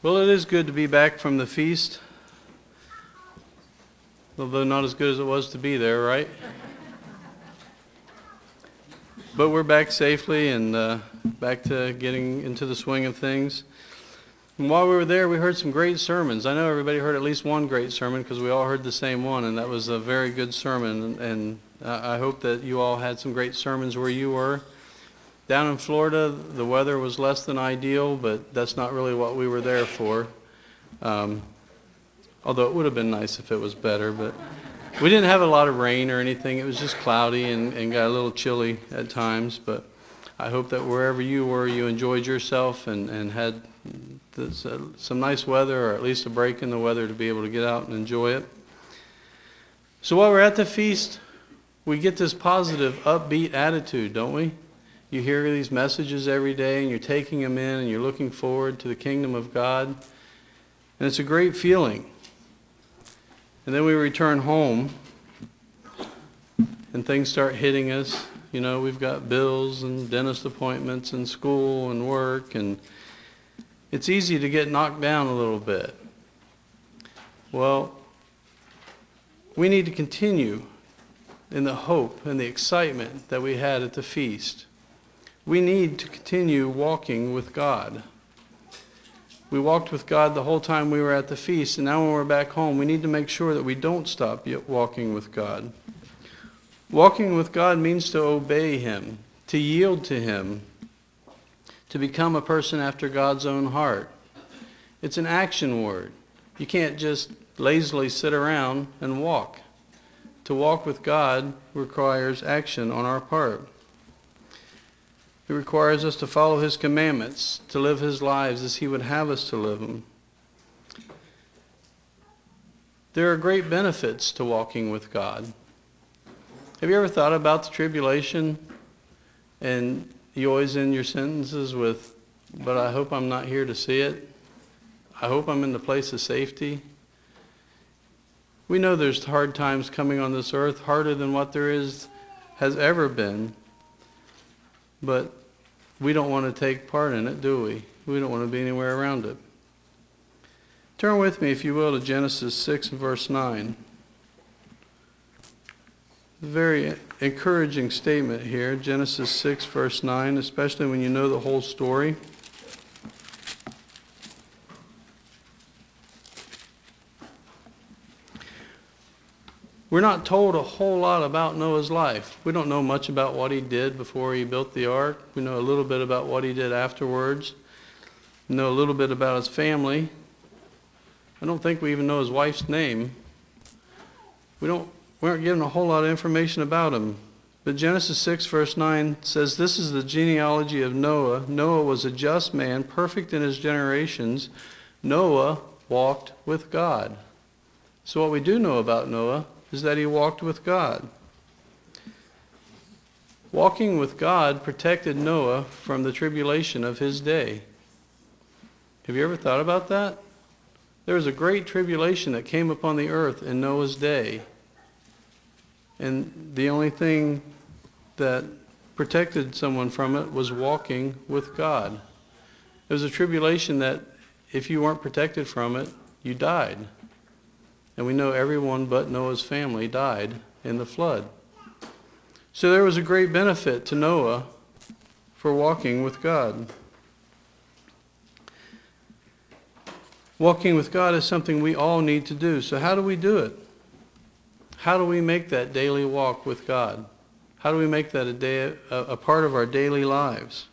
Well, it is good to be back from the feast, although not as good as it was to be there, right? But we're back safely and back to getting into the swing of things. And while we were there, we heard some great sermons. I know everybody heard at least one great sermon because we all heard the same one, and that was a very good sermon. And I hope that you all had some great sermons where you were. Down in Florida, the weather was less than ideal, but that's not really what we were there for. Although it would have been nice if it was better, but we didn't have a lot of rain or anything. It was just cloudy and got a little chilly at times. But I hope that wherever you were, you enjoyed yourself and had some nice weather, or at least a break in the weather to be able to get out and enjoy it. So while we're at the feast, we get this positive, upbeat attitude, don't we? You hear these messages every day, and you're taking them in, and you're looking forward to the kingdom of God. And it's a great feeling. And then we return home, and things start hitting us. You know, we've got bills and dentist appointments and school and work, and it's easy to get knocked down a little bit. Well, we need to continue in the hope and the excitement that we had at the feast. We need to continue walking with God. We walked with God the whole time we were at the feast, and now when we're back home, we need to make sure that we don't stop walking with God. Walking with God means to obey Him, to yield to Him, to become a person after God's own heart. It's an action word. You can't just lazily sit around and walk. To walk with God requires action on our part. It requires us to follow His commandments, to live His lives as He would have us to live them. There are great benefits to walking with God. Have you ever thought about the tribulation and you always end your sentences with, but I hope I'm not here to see it. I hope I'm in the place of safety. We know there's hard times coming on this earth, harder than what there has ever been. But we don't want to take part in it, do we? We don't want to be anywhere around it. Turn with me, if you will, to Genesis 6 and verse 9. A very encouraging statement here, Genesis 6 verse 9, especially when you know the whole story. We're not told a whole lot about Noah's life. We don't know much about what he did before he built the ark. We know a little bit about what he did afterwards. We know a little bit about his family. I don't think we even know his wife's name. We aren't given a whole lot of information about him. But Genesis 6 verse 9 says, "This is the genealogy of Noah. Noah was a just man, perfect in his generations. Noah walked with God." So what we do know about Noah is that he walked with God. Walking with God protected Noah from the tribulation of his day. Have you ever thought about that? There was a great tribulation that came upon the earth in Noah's day. And the only thing that protected someone from it was walking with God. It was a tribulation that if you weren't protected from it, you died. And we know everyone but Noah's family died in the flood. So there was a great benefit to Noah for walking with God. Walking with God is something we all need to do. So how do we do it? How do we make that daily walk with God? How do we make that a part of our daily lives?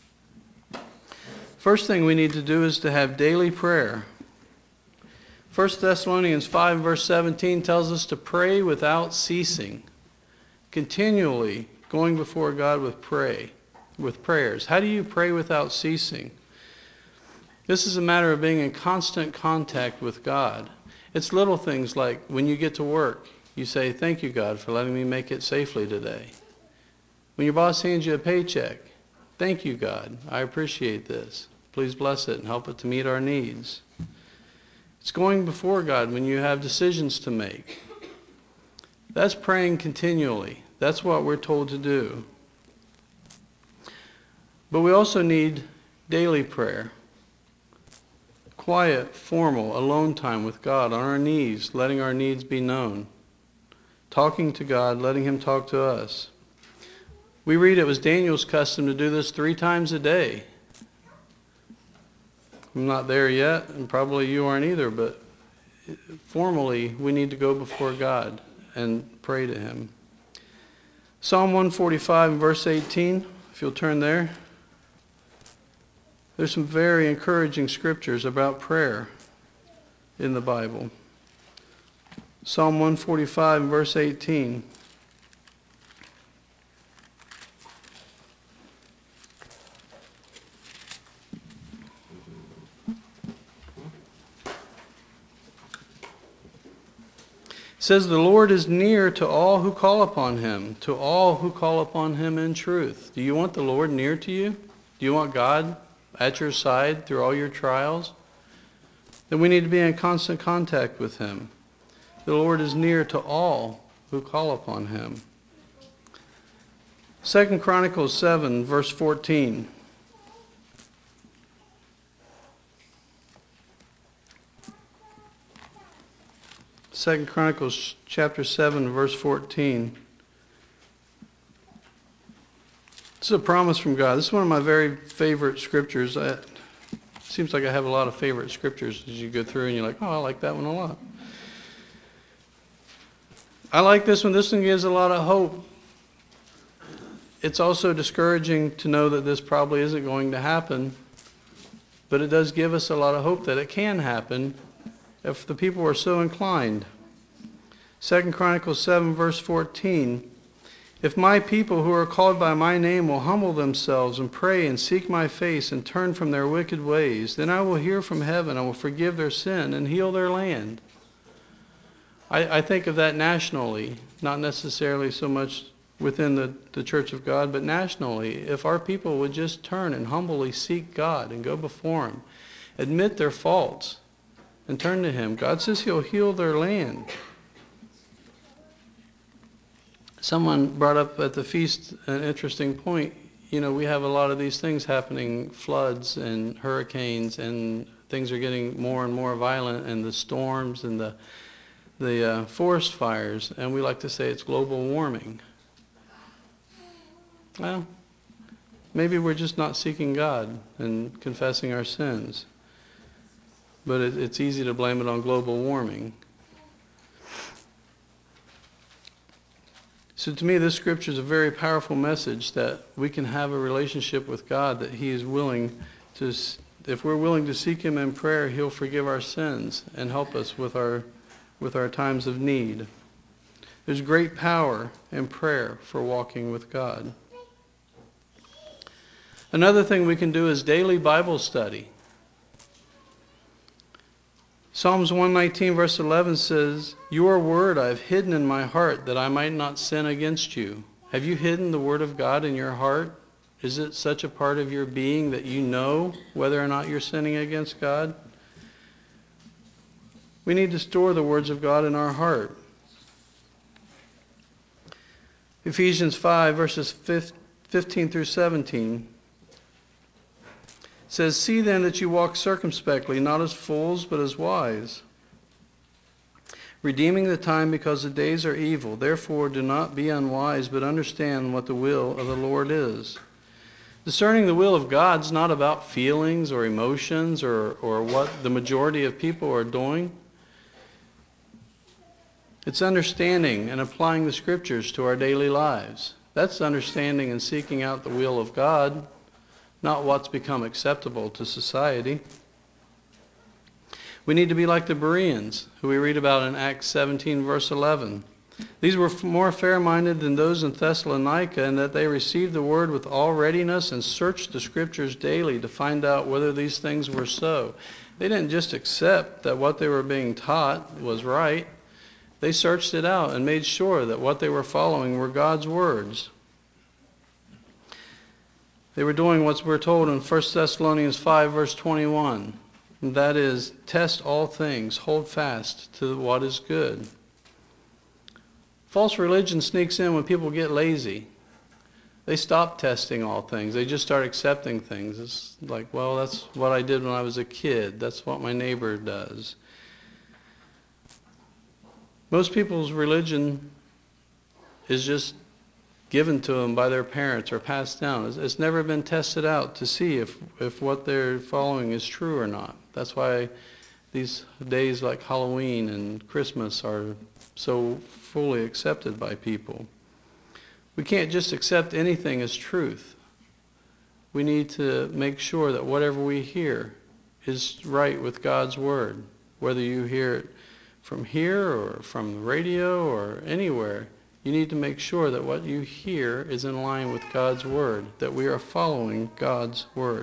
First thing we need to do is to have daily prayer. 1 Thessalonians 5 verse 17 tells us to pray without ceasing. Continually going before God with prayers. How do you pray without ceasing? This is a matter of being in constant contact with God. It's little things like when you get to work, you say, "Thank you, God, for letting me make it safely today." When your boss hands you a paycheck, "Thank you, God, I appreciate this. Please bless it and help it to meet our needs." It's going before God when you have decisions to make. That's praying continually. That's what we're told to do. But we also need daily prayer. quiet, formal, alone time with God, on our knees, letting our needs be known. Talking to God, letting Him talk to us. We read it was Daniel's custom to do this 3 times a day. I'm not there yet, and probably you aren't either, but formally we need to go before God and pray to Him. Psalm 145 and verse 18, if you'll turn there. There's some very encouraging scriptures about prayer in the Bible. Psalm 145 and verse 18. It says, the Lord is near to all who call upon Him, to all who call upon Him in truth. Do you want the Lord near to you? Do you want God at your side through all your trials? Then we need to be in constant contact with Him. The Lord is near to all who call upon Him. 2 Chronicles 7, verse 14. Second Chronicles chapter 7, verse 14. This is a promise from God. This is one of my very favorite scriptures. It seems like I have a lot of favorite scriptures as you go through and you're like, oh, I like that one a lot. I like this one. This one gives a lot of hope. It's also discouraging to know that this probably isn't going to happen, but it does give us a lot of hope that it can happen if the people are so inclined. 2 Chronicles 7, verse 14. If my people who are called by my name will humble themselves and pray and seek my face and turn from their wicked ways, then I will hear from heaven, I will forgive their sin and heal their land. I think of that nationally, not necessarily so much within the Church of God, but nationally. If our people would just turn and humbly seek God and go before Him, admit their faults, and turn to Him, God says He'll heal their land. Someone brought up at the feast an interesting point. You know, we have a lot of these things happening, floods and hurricanes, and things are getting more and more violent, and the storms and the forest fires, and we like to say it's global warming. Well, maybe we're just not seeking God and confessing our sins. But it's easy to blame it on global warming. So to me, this scripture is a very powerful message that we can have a relationship with God, that He is willing to, if we're willing to seek Him in prayer, He'll forgive our sins and help us with our times of need. There's great power in prayer for walking with God. Another thing we can do is daily Bible study. Psalms 119 verse 11 says, your word I have hidden in my heart that I might not sin against you. Have you hidden the word of God in your heart? Is it such a part of your being that you know whether or not you're sinning against God? We need to store the words of God in our heart. Ephesians 5 verses 15 through 17 says, see then that you walk circumspectly, not as fools, but as wise, redeeming the time because the days are evil. Therefore do not be unwise, but understand what the will of the Lord is. Discerning the will of God is not about feelings or emotions or what the majority of people are doing. It's understanding and applying the scriptures to our daily lives. That's understanding and seeking out the will of God, not what's become acceptable to society. We need to be like the Bereans, who we read about in Acts 17, verse 11. These were more fair-minded than those in Thessalonica, in that they received the word with all readiness and searched the scriptures daily to find out whether these things were so. They didn't just accept that what they were being taught was right. They searched it out and made sure that what they were following were God's words. They were doing what we're told in 1 Thessalonians 5, verse 21. And that is, test all things, hold fast to what is good. False religion sneaks in when people get lazy. they stop testing all things. They just start accepting things. It's like, well, that's what I did when I was a kid. That's what my neighbor does. Most people's religion is just given to them by their parents or passed down. It's never been tested out to see if what they're following is true or not. That's why these days like Halloween and Christmas are so fully accepted by people. We can't just accept anything as truth. We need to make sure that whatever we hear is right with God's Word. Whether you hear it from here or from the radio or anywhere, you need to make sure that what you hear is in line with God's Word, that we are following God's Word.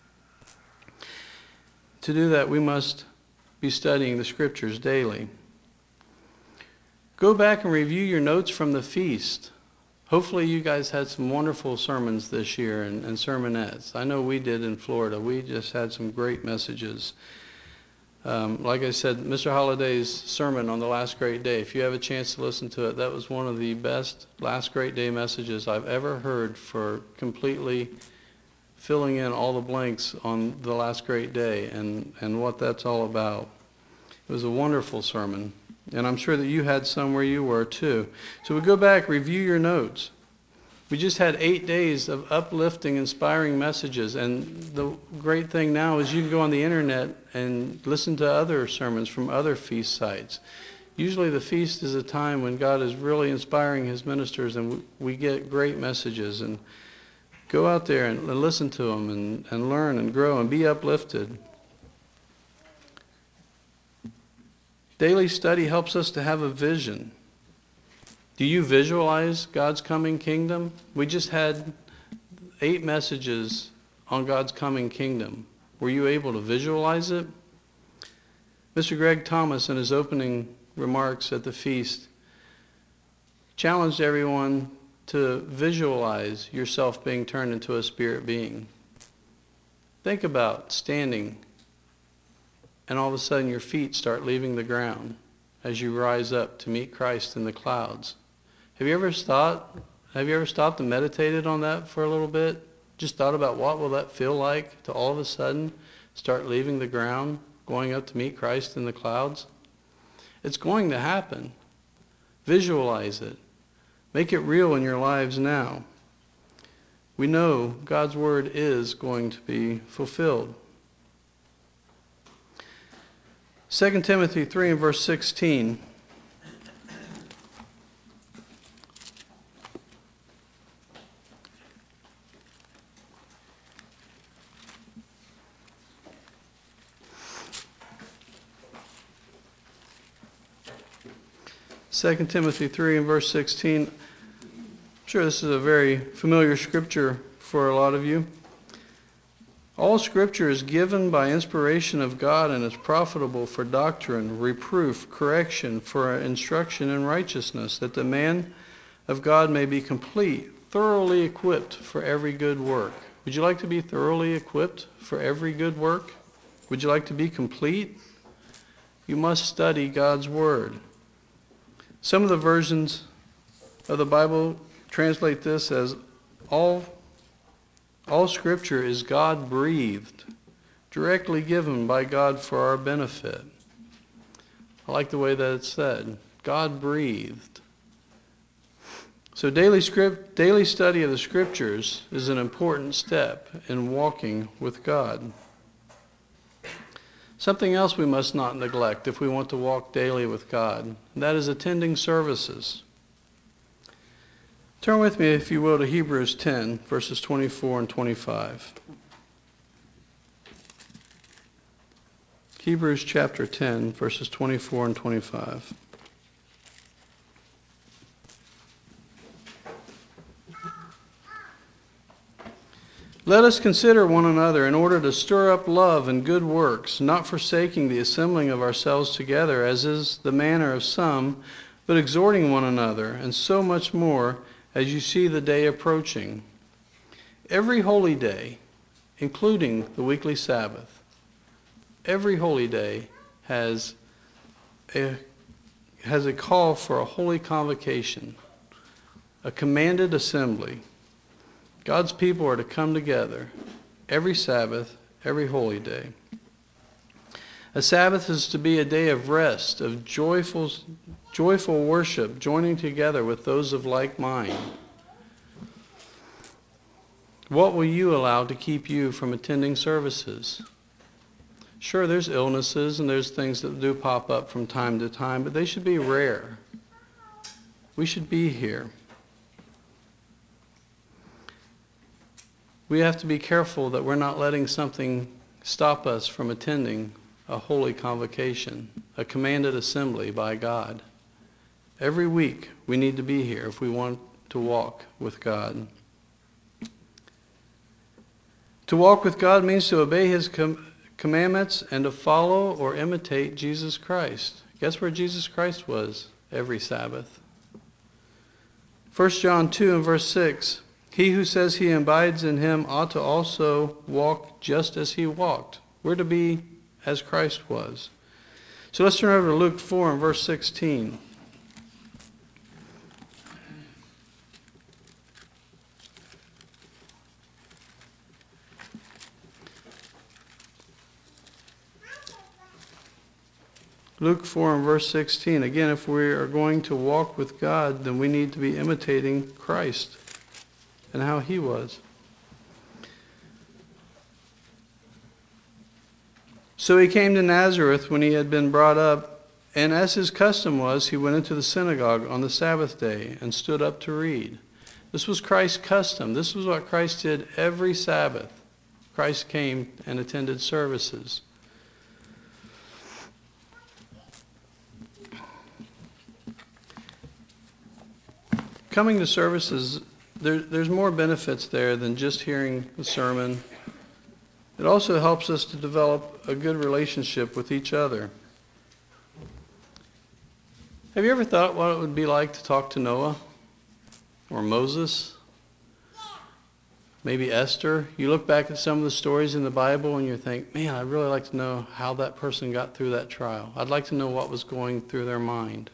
To do that, we must be studying the Scriptures daily. Go back and review your notes from the feast. Hopefully you guys had some wonderful sermons this year and sermonettes. I know we did in Florida. We just had some great messages. Like I said, Mr. Holliday's sermon on the last great day, if you have a chance to listen to it, that was one of the best last great day messages I've ever heard for completely filling in all the blanks on the last great day and what that's all about. It was a wonderful sermon, and I'm sure that you had some where you were too. So we go back, review your notes. We just had 8 days of uplifting, inspiring messages, and the great thing now is you can go on the internet and listen to other sermons from other feast sites. Usually the feast is a time when God is really inspiring His ministers, and we get great messages. And go out there and listen to them and learn and grow and be uplifted. Daily study helps us to have a vision. Do you visualize God's coming kingdom? We just had 8 messages on God's coming kingdom. Were you able to visualize it? Mr. Greg Thomas, in his opening remarks at the feast, challenged everyone to visualize yourself being turned into a spirit being. Think about standing and all of a sudden your feet start leaving the ground as you rise up to meet Christ in the clouds. Have you ever stopped and meditated on that for a little bit? Just thought about what will that feel like to all of a sudden start leaving the ground, going up to meet Christ in the clouds? It's going to happen. Visualize it. Make it real in your lives now. We know God's Word is going to be fulfilled. 2 Timothy 3 and verse 16. 2 Timothy 3 and verse 16. I'm sure this is a very familiar scripture for a lot of you. All Scripture is given by inspiration of God and is profitable for doctrine, reproof, correction, for instruction in righteousness, that the man of God may be complete, thoroughly equipped for every good work. Would you like to be thoroughly equipped for every good work? Would you like to be complete? You must study God's Word. Some of the versions of the Bible translate this as all Scripture is God-breathed, directly given by God for our benefit. I like the way that it's said, God-breathed. So daily study of the Scriptures is an important step in walking with God. Something else we must not neglect if we want to walk daily with God, and that is attending services. Turn with me, if you will, to Hebrews 10, verses 24 and 25. Hebrews chapter 10, verses 24 and 25. Let us consider one another in order to stir up love and good works, not forsaking the assembling of ourselves together, as is the manner of some, but exhorting one another, and so much more as you see the day approaching. Every holy day, including the weekly Sabbath, every holy day has a call for a holy convocation, a commanded assembly. God's people are to come together every Sabbath, every holy day. A Sabbath is to be a day of rest, of joyful worship, joining together with those of like mind. What will you allow to keep you from attending services? Sure, there's illnesses and there's things that do pop up from time to time, but they should be rare. We should be here. We have to be careful that we're not letting something stop us from attending a holy convocation, a commanded assembly by God. Every week we need to be here if we want to walk with God. To walk with God means to obey His commandments and to follow or imitate Jesus Christ. Guess where Jesus Christ was every Sabbath? 1 John 2 and verse 6. He who says he abides in Him ought to also walk just as He walked. We're to be as Christ was. So let's turn over to Luke 4 and verse 16. Luke 4 and verse 16. Again, if we are going to walk with God, then we need to be imitating Christ and how He was. So He came to Nazareth when He had been brought up, and as His custom was, He went into the synagogue on the Sabbath day and stood up to read. This was Christ's custom. This was what Christ did every Sabbath. Christ came and attended services. Coming to services, there's more benefits there than just hearing the sermon. It also helps us to develop a good relationship with each other. Have you ever thought what it would be like to talk to Noah or Moses? Maybe Esther? You look back at some of the stories in the Bible and you think, man, I'd really like to know how that person got through that trial. I'd like to know what was going through their mind.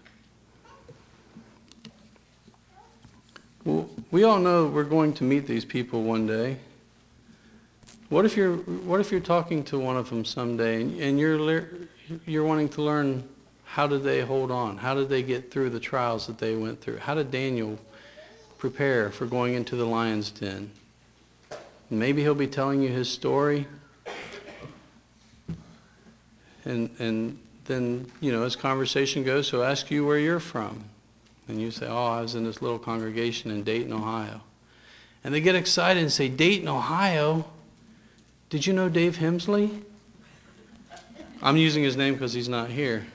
Well, we all know we're going to meet these people one day. What if you're talking to one of them someday and you're wanting to learn how did they hold on? How did they get through the trials that they went through? How did Daniel prepare for going into the lion's den? Maybe he'll be telling you his story. And then, as conversation goes, he'll ask you where you're from. And you say, I was in this little congregation in Dayton, Ohio. And they get excited and say, Dayton, Ohio? Did you know Dave Hemsley? I'm using his name because he's not here.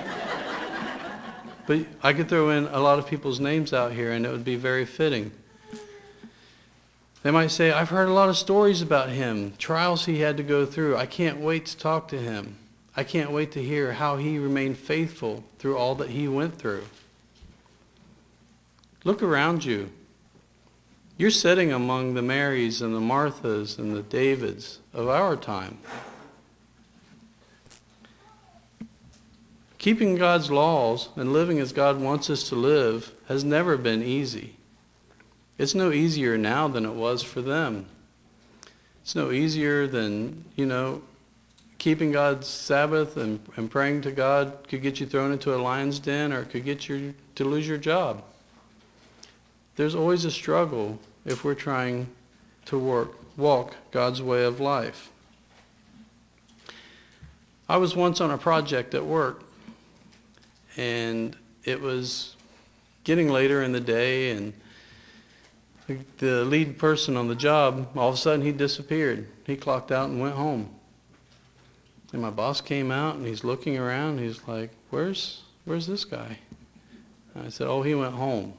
But I could throw in a lot of people's names out here and it would be very fitting. They might say, I've heard a lot of stories about him, trials he had to go through. I can't wait to talk to him. I can't wait to hear how he remained faithful through all that he went through. Look around you. You're sitting among the Marys and the Marthas and the Davids of our time. Keeping God's laws and living as God wants us to live has never been easy. It's no easier now than it was for them. It's no easier than, keeping God's Sabbath and praying to God could get you thrown into a lion's den or it could get you to lose your job. There's always a struggle if we're trying to walk God's way of life. I was once on a project at work, and it was getting later in the day, and the lead person on the job, all of a sudden he disappeared. He clocked out and went home. And my boss came out, and he's looking around, and he's like, where's this guy? And I said, he went home.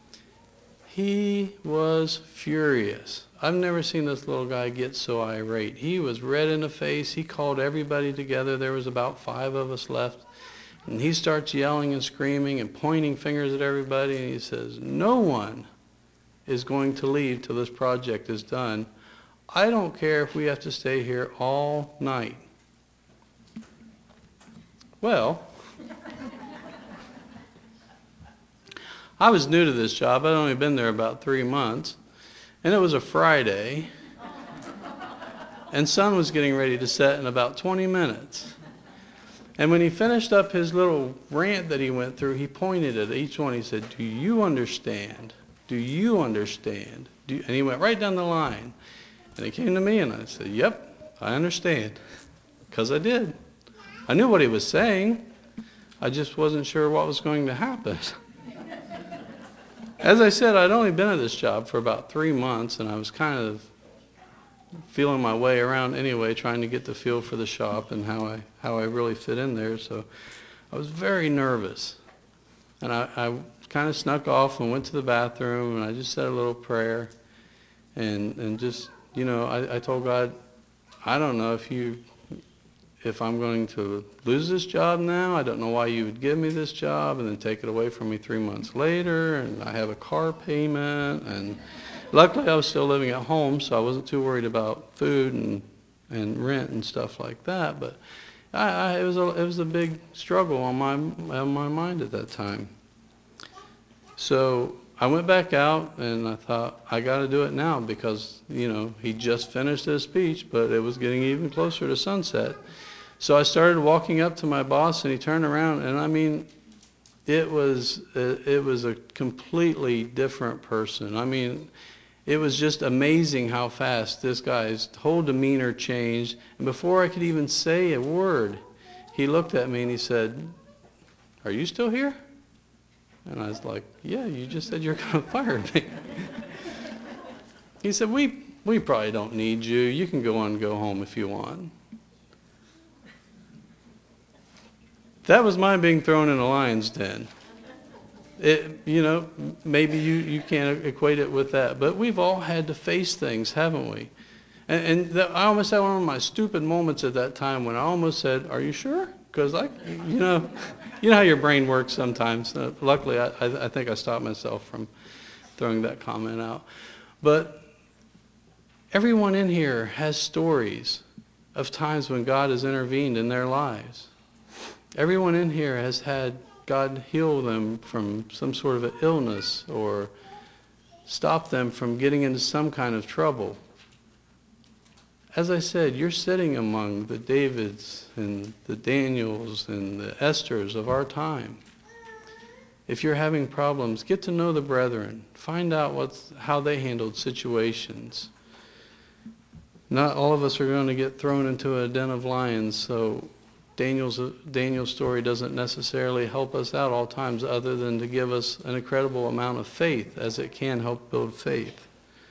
He was furious. I've never seen this little guy get so irate. He was red in the face. He called everybody together. There was about 5 of us left. And he starts yelling and screaming and pointing fingers at everybody. And he says, no one is going to leave till this project is done. I don't care if we have to stay here all night. Well, I was new to this job. I'd only been there about 3 months. And it was a Friday, and sun was getting ready to set in about 20 minutes. And when he finished up his little rant that he went through, he pointed at each one. He said, "Do you understand? Do you understand?" And he went right down the line. And he came to me, and I said, "Yep, I understand." Because I did. I knew what he was saying. I just wasn't sure what was going to happen. As I said, I'd only been at this job for about 3 months, and I was kind of feeling my way around anyway, trying to get the feel for the shop and how I really fit in there. So I was very nervous. And I kind of snuck off and went to the bathroom, and I just said a little prayer. And just, I told God, I don't know if I'm going to lose this job now. I don't know why you would give me this job and then take it away from me 3 months later. And I have a car payment. And luckily I was still living at home, so I wasn't too worried about food and rent and stuff like that. But it was a big struggle on my mind at that time. So I went back out, and I thought, I got to do it now because, he just finished his speech, but it was getting even closer to sunset. So I started walking up to my boss, and he turned around, and I mean, it was a completely different person. I mean, it was just amazing how fast this guy's whole demeanor changed. And before I could even say a word, he looked at me and he said, "Are you still here?" And I was like, "Yeah, you just said you're going to fire me." He said, we probably don't need you. You can go on and go home if you want. That was mine being thrown in a lion's den. Maybe you can't equate it with that, but we've all had to face things, haven't we? I almost had one of my stupid moments at that time when I almost said, "Are you sure?" Because you know how your brain works sometimes. Luckily, I think I stopped myself from throwing that comment out. But everyone in here has stories of times when God has intervened in their lives. Everyone in here has had God heal them from some sort of an illness or stop them from getting into some kind of trouble. As I said, you're sitting among the Davids and the Daniels and the Esthers of our time. If you're having problems, get to know the brethren. Find out how they handled situations. Not all of us are going to get thrown into a den of lions, so Daniel's story doesn't necessarily help us out all times other than to give us an incredible amount of faith, as it can help build faith.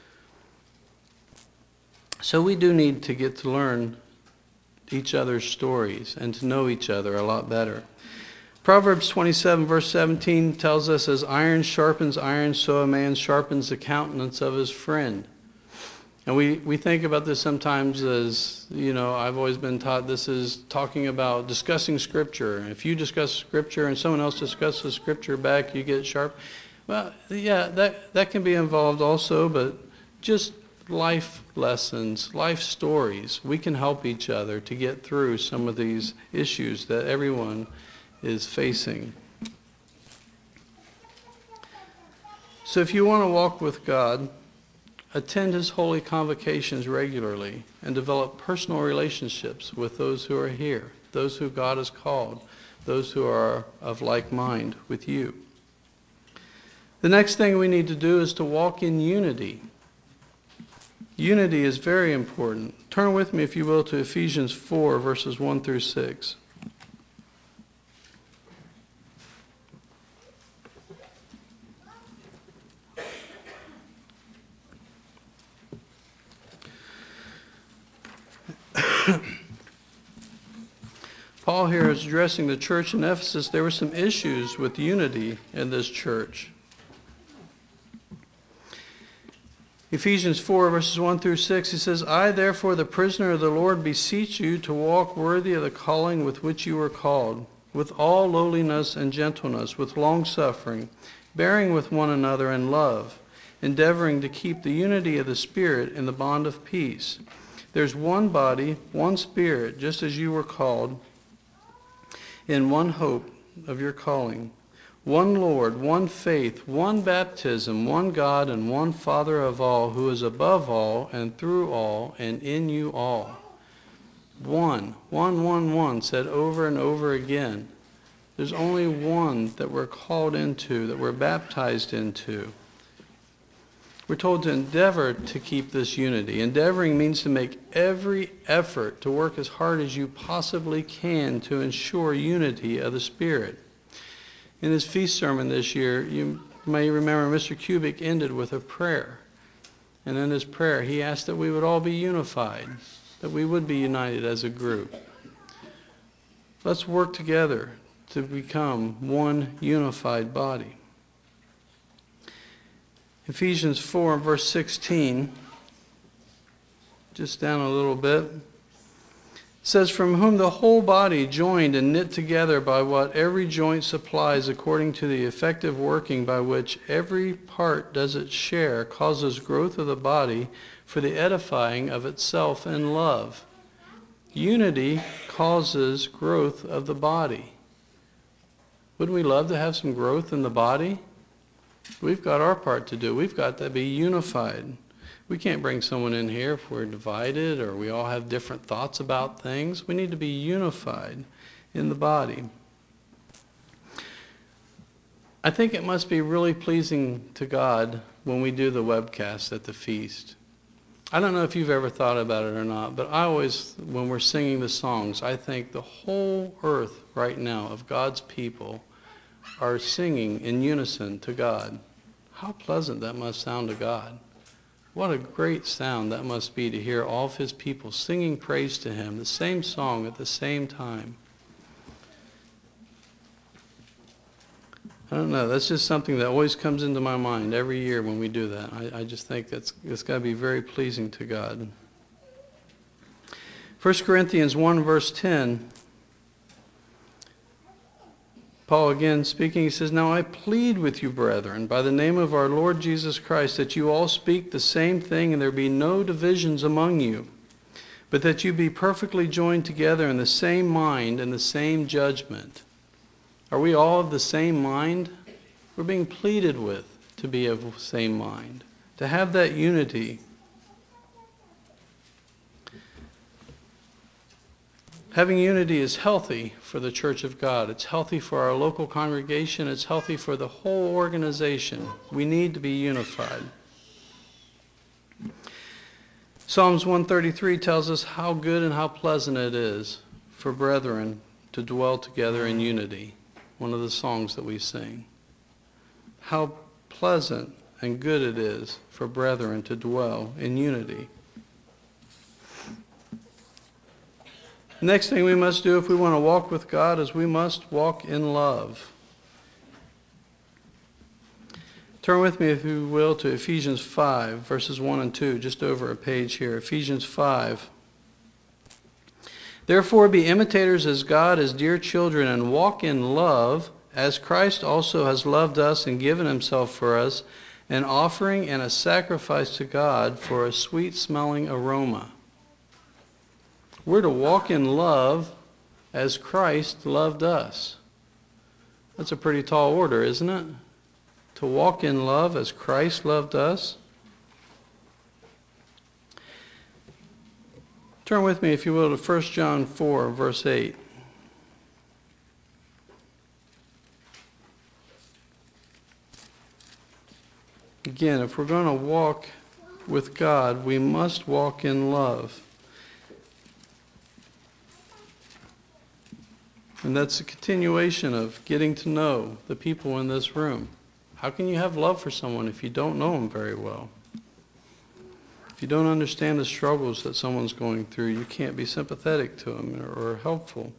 So we do need to get to learn each other's stories and to know each other a lot better. Proverbs 27 verse 17 tells us, "As iron sharpens iron, so a man sharpens the countenance of his friend." And we think about this sometimes as, I've always been taught this is talking about discussing Scripture. And if you discuss Scripture and someone else discusses Scripture back, you get sharp. Well, yeah, that can be involved also, but just life lessons, life stories. We can help each other to get through some of these issues that everyone is facing. So if you want to walk with God, attend His holy convocations regularly and develop personal relationships with those who are here, those who God has called, those who are of like mind with you. The next thing we need to do is to walk in unity. Unity is very important. Turn with me, if you will, to Ephesians 4, verses 1 through 6. Paul here is addressing the church in Ephesus. There were some issues with unity in this church. Ephesians 4, verses 1 through 6, he says, "I, therefore, the prisoner of the Lord, beseech you to walk worthy of the calling with which you were called, with all lowliness and gentleness, with long-suffering, bearing with one another in love, endeavoring to keep the unity of the Spirit in the bond of peace. There's one body, one Spirit, just as you were called, in one hope of your calling, one Lord, one faith, one baptism, one God, and one Father of all, who is above all, and through all, and in you all. One, said over and over again. There's only one that we're called into, that we're baptized into. We're told to endeavor to keep this unity. Endeavoring means to make every effort to work as hard as you possibly can to ensure unity of the Spirit. In his feast sermon this year, you may remember Mr. Kubik ended with a prayer. And in his prayer, he asked that we would all be unified, that we would be united as a group. Let's work together to become one unified body. Ephesians 4, verse 16, just down a little bit, says, "From whom the whole body, joined and knit together by what every joint supplies, according to the effective working by which every part does its share, causes growth of the body for the edifying of itself in love." Unity causes growth of the body. Wouldn't we love to have some growth in the body? We've got our part to do. We've got to be unified. We can't bring someone in here if we're divided or we all have different thoughts about things. We need to be unified in the body. I think it must be really pleasing to God when we do the webcast at the feast. I don't know if you've ever thought about it or not, but I always, when we're singing the songs, I think the whole earth right now of God's people are singing in unison to God. How pleasant that must sound to God. What a great sound that must be to hear all of his people singing praise to him, the same song at the same time. I don't know, that's just something that always comes into my mind every year when we do that. I just think it's got to be very pleasing to God. 1 Corinthians 1, verse 10, Paul again speaking, he says, "Now I plead with you, brethren, by the name of our Lord Jesus Christ, that you all speak the same thing and there be no divisions among you, but that you be perfectly joined together in the same mind and the same judgment." Are we all of the same mind? We're being pleaded with to be of the same mind, to have that unity. Having unity is healthy for the Church of God. It's healthy for our local congregation. It's healthy for the whole organization. We need to be unified. Psalms 133 tells us how good and how pleasant it is for brethren to dwell together in unity. One of the songs that we sing. How pleasant and good it is for brethren to dwell in unity. Next thing we must do if we want to walk with God is we must walk in love. Turn with me, if you will, to Ephesians 5, verses 1 and 2, just over a page here. Ephesians 5. "Therefore be imitators as God as dear children, and walk in love, as Christ also has loved us and given himself for us, an offering and a sacrifice to God for a sweet-smelling aroma." We're to walk in love as Christ loved us. That's a pretty tall order, isn't it? To walk in love as Christ loved us. Turn with me, if you will, to 1 John 4, verse 8. Again, if we're going to walk with God, we must walk in love. And that's a continuation of getting to know the people in this room. How can you have love for someone if you don't know them very well? If you don't understand the struggles that someone's going through, you can't be sympathetic to them or helpful.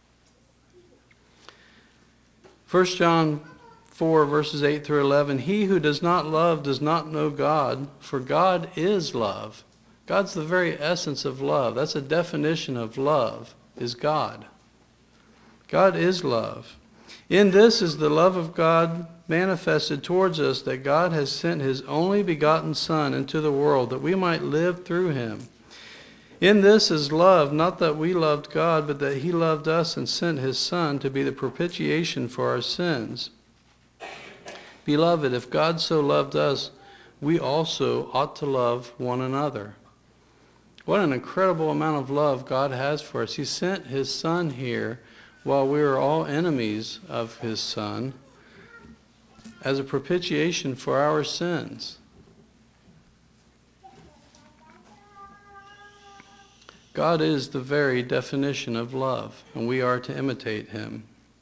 1 John 4, verses 8 through 11, "He who does not love does not know God, for God is love." God's the very essence of love. That's a definition of love, is God. God is love. "In this is the love of God manifested towards us, that God has sent his only begotten Son into the world, that we might live through him. In this is love, not that we loved God, but that he loved us and sent his Son to be the propitiation for our sins. Beloved, if God so loved us, we also ought to love one another. What an incredible amount of love God has for us. He sent His Son here while we were all enemies of His Son as a propitiation for our sins. God is the very definition of love, and we are to imitate Him.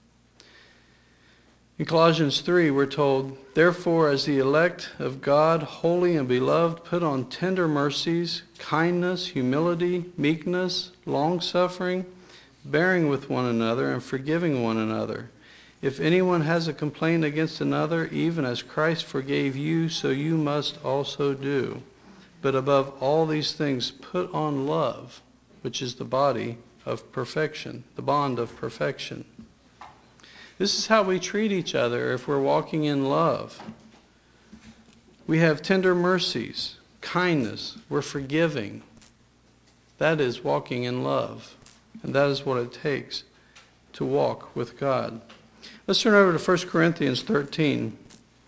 In Colossians 3, we're told, therefore, as the elect of God, holy and beloved, put on tender mercies, kindness, humility, meekness, long-suffering, bearing with one another and forgiving one another. If anyone has a complaint against another, even as Christ forgave you, so you must also do. But above all these things, put on love, which is the body of perfection, the bond of perfection. This is how we treat each other if we're walking in love. We have tender mercies, kindness, we're forgiving. That is walking in love. And that is what it takes to walk with God. Let's turn over to 1 Corinthians 13.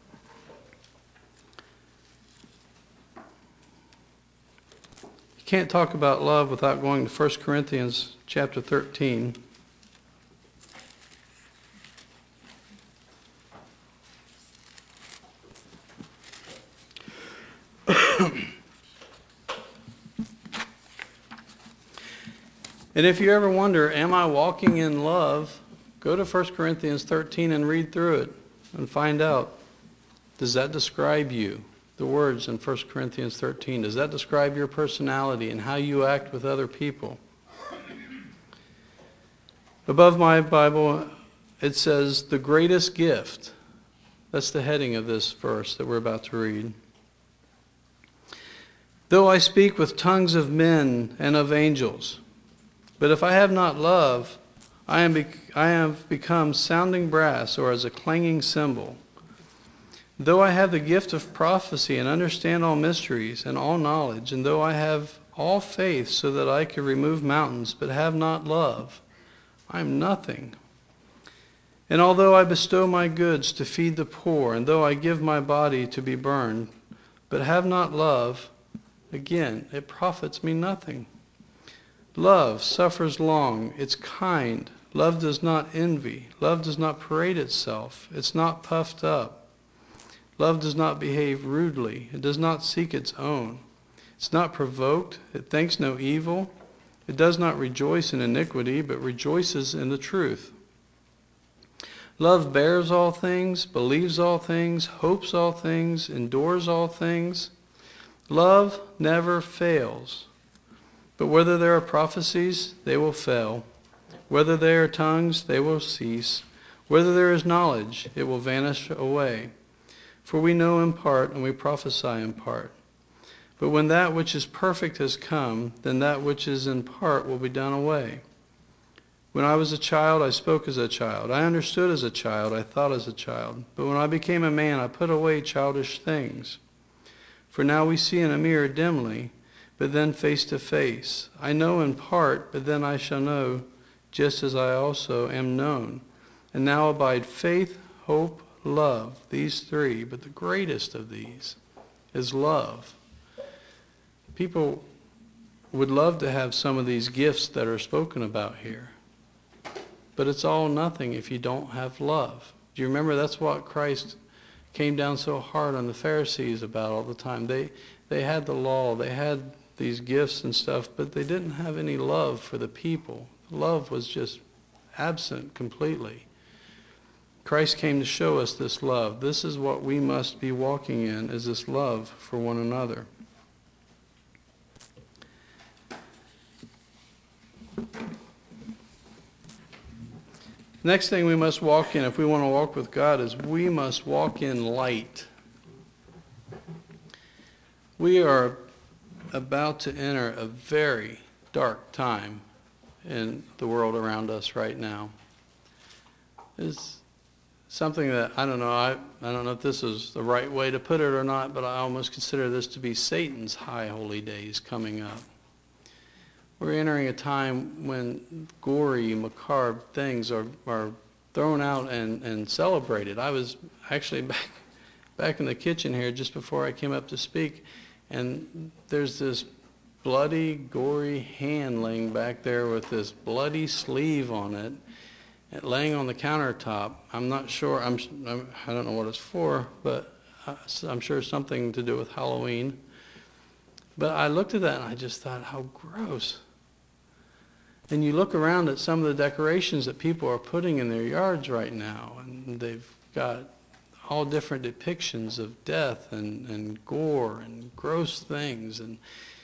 You can't talk about love without going to 1 Corinthians chapter 13. And if you ever wonder, am I walking in love? Go to 1 Corinthians 13 and read through it and find out. Does that describe you? The words in 1 Corinthians 13. Does that describe your personality and how you act with other people? Above my Bible, it says, the greatest gift. That's the heading of this verse that we're about to read. Though I speak with tongues of men and of angels, but if I have not love, I have become sounding brass or as a clanging cymbal. Though I have the gift of prophecy and understand all mysteries and all knowledge, and though I have all faith so that I could remove mountains, but have not love, I am nothing. And although I bestow my goods to feed the poor, and though I give my body to be burned, but have not love, again, it profits me nothing. Love suffers long, it's kind. Love does not envy. Love does not parade itself. It's not puffed up. Love does not behave rudely. It does not seek its own. It's not provoked. It thinks no evil. It does not rejoice in iniquity, but rejoices in the truth. Love bears all things, believes all things, hopes all things, endures all things. Love never fails. But whether there are prophecies, they will fail. Whether there are tongues, they will cease. Whether there is knowledge, it will vanish away. For we know in part, and we prophesy in part. But when that which is perfect has come, then that which is in part will be done away. When I was a child, I spoke as a child. I understood as a child. I thought as a child. But when I became a man, I put away childish things. For now we see in a mirror dimly, but then face to face. I know in part, but then I shall know, just as I also am known. And now abide faith, hope, love, these three. But the greatest of these is love. People would love to have some of these gifts that are spoken about here. But it's all nothing if you don't have love. Do you remember that's what Christ came down so hard on the Pharisees about all the time? They had the law, they had these gifts and stuff, but they didn't have any love for the people. Love was just absent completely. Christ came to show us this love. This is what we must be walking in, is this love for one another. Next thing we must walk in, if we want to walk with God, is we must walk in light. We are about to enter a very dark time in the world around us right now. It's something that, I don't know if this is the right way to put it or not, but I almost consider this to be Satan's high holy days coming up. We're entering a time when gory, macabre things are thrown out and celebrated. I was actually back in the kitchen here just before I came up to speak, and there's this bloody, gory hand laying back there with this bloody sleeve on it, laying on the countertop. I'm not sure, I don't know what it's for, but I'm sure it's something to do with Halloween. But I looked at that and I just thought, how gross. And you look around at some of the decorations that people are putting in their yards right now, and they've got all different depictions of death and gore and gross things. And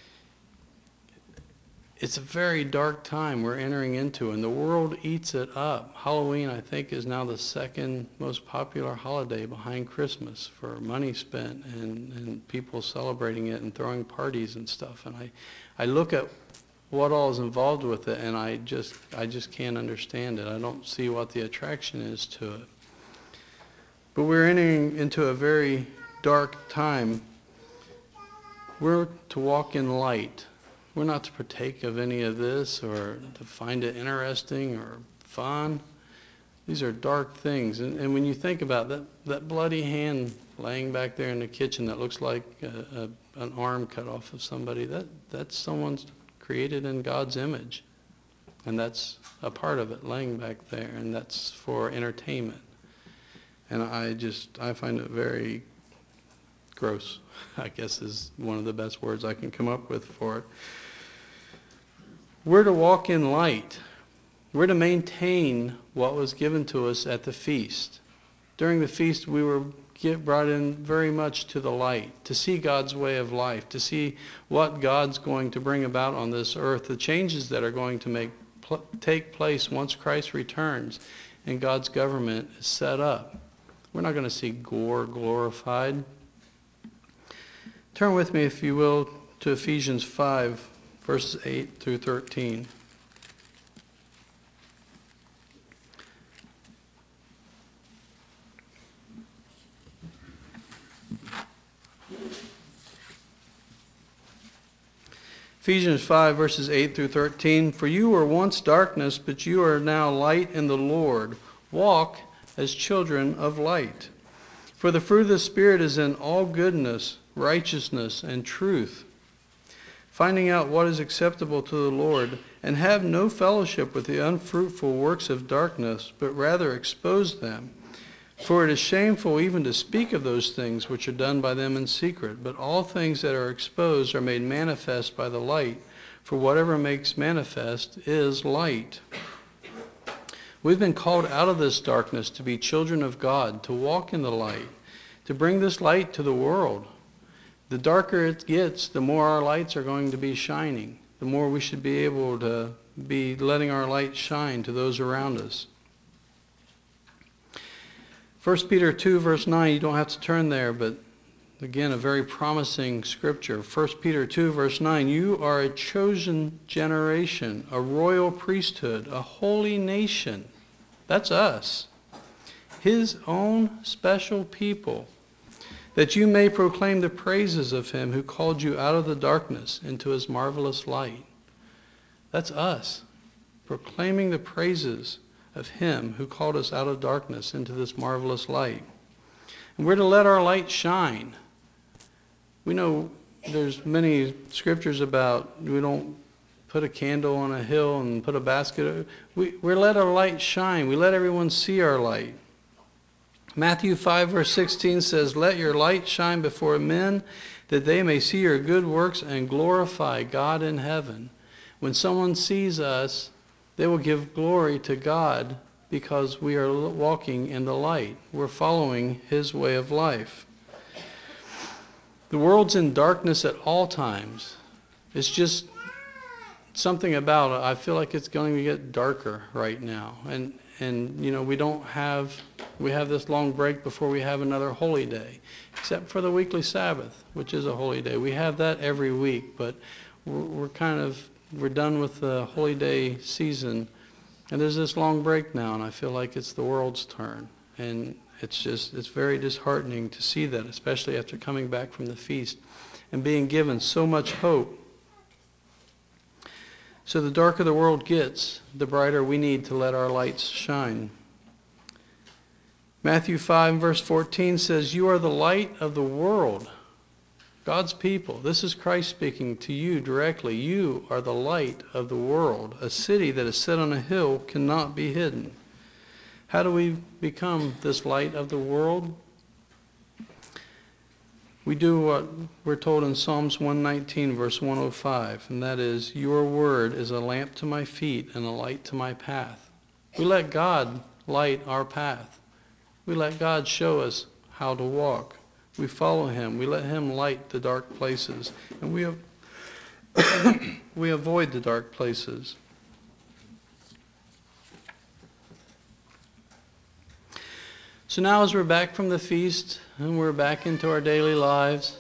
it's a very dark time we're entering into, and the world eats it up. Halloween, I think, is now the second most popular holiday behind Christmas for money spent and people celebrating it and throwing parties and stuff. And I look at what all is involved with it, and I just can't understand it. I don't see what the attraction is to it. But we're entering into a very dark time. We're to walk in light. We're not to partake of any of this or to find it interesting or fun. These are dark things. And when you think about that bloody hand laying back there in the kitchen that looks like an arm cut off of somebody, that's someone's created in God's image. And that's a part of it laying back there, and that's for entertainment. And I find it very gross, I guess is one of the best words I can come up with for it. We're to walk in light. We're to maintain what was given to us at the feast. During the feast, we were brought in very much to the light, to see God's way of life, to see what God's going to bring about on this earth, the changes that are going to take place once Christ returns and God's government is set up. We're not going to see gore glorified. Turn with me, if you will, to Ephesians 5, verses 8 through 13. Ephesians 5, verses 8 through 13. For you were once darkness, but you are now light in the Lord. Walk as children of light. For the fruit of the Spirit is in all goodness, righteousness, and truth, finding out what is acceptable to the Lord, and have no fellowship with the unfruitful works of darkness, but rather expose them. For it is shameful even to speak of those things which are done by them in secret, but all things that are exposed are made manifest by the light, for whatever makes manifest is light. We've been called out of this darkness to be children of God, to walk in the light, to bring this light to the world. The darker it gets, the more our lights are going to be shining, the more we should be able to be letting our light shine to those around us. 1 Peter 2, verse 9, you don't have to turn there, but again, a very promising scripture. 1 Peter 2, verse 9, you are a chosen generation, a royal priesthood, a holy nation. That's us. His own special people, that you may proclaim the praises of him who called you out of the darkness into his marvelous light. That's us, proclaiming the praises of him who called us out of darkness into this marvelous light. And we're to let our light shine. We know there's many scriptures about we don't put a candle on a hill and put a basket. We let our light shine. We let everyone see our light. Matthew 5, verse 16 says, let your light shine before men, that they may see your good works and glorify God in heaven. When someone sees us, they will give glory to God because we are walking in the light. We're following his way of life. The world's in darkness at all times. It's just something about it. I feel like it's going to get darker right now. And you know, we have this long break before we have another holy day, except for the weekly Sabbath, which is a holy day. We have that every week, but we're done with the holy day season, and there's this long break now, and I feel like it's the world's turn. And it's very disheartening to see that, especially after coming back from the feast and being given so much hope. So the darker the world gets, the brighter we need to let our lights shine. Matthew 5 verse 14 says, "You are the light of the world." God's people. This is Christ speaking to you directly. You are the light of the world. A city that is set on a hill cannot be hidden. How do we become this light of the world? We do what we're told in Psalms 119 verse 105, and that is, "Your word is a lamp to my feet and a light to my path." We let God light our path. We let God show us how to walk. We follow Him. We let Him light the dark places. And we avoid the dark places. So now as we're back from the feast and we're back into our daily lives,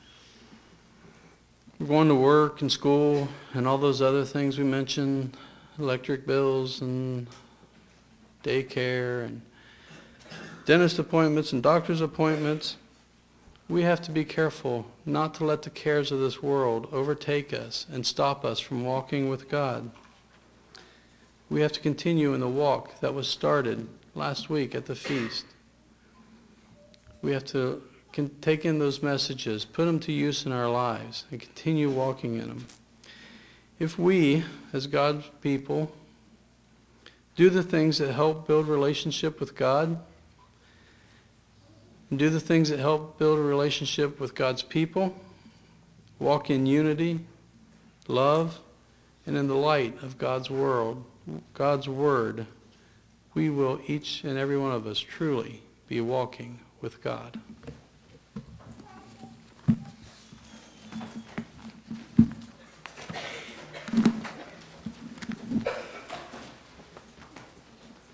we're going to work and school and all those other things we mentioned, electric bills and daycare and dentist appointments and doctor's appointments. We have to be careful not to let the cares of this world overtake us and stop us from walking with God. We have to continue in the walk that was started last week at the feast. We have to take in those messages, put them to use in our lives, and continue walking in them. If we, as God's people, do the things that help build relationship with God, and do the things that help build a relationship with God's people, walk in unity, love, and in the light of God's world, God's word, we will, each and every one of us, truly be walking with God.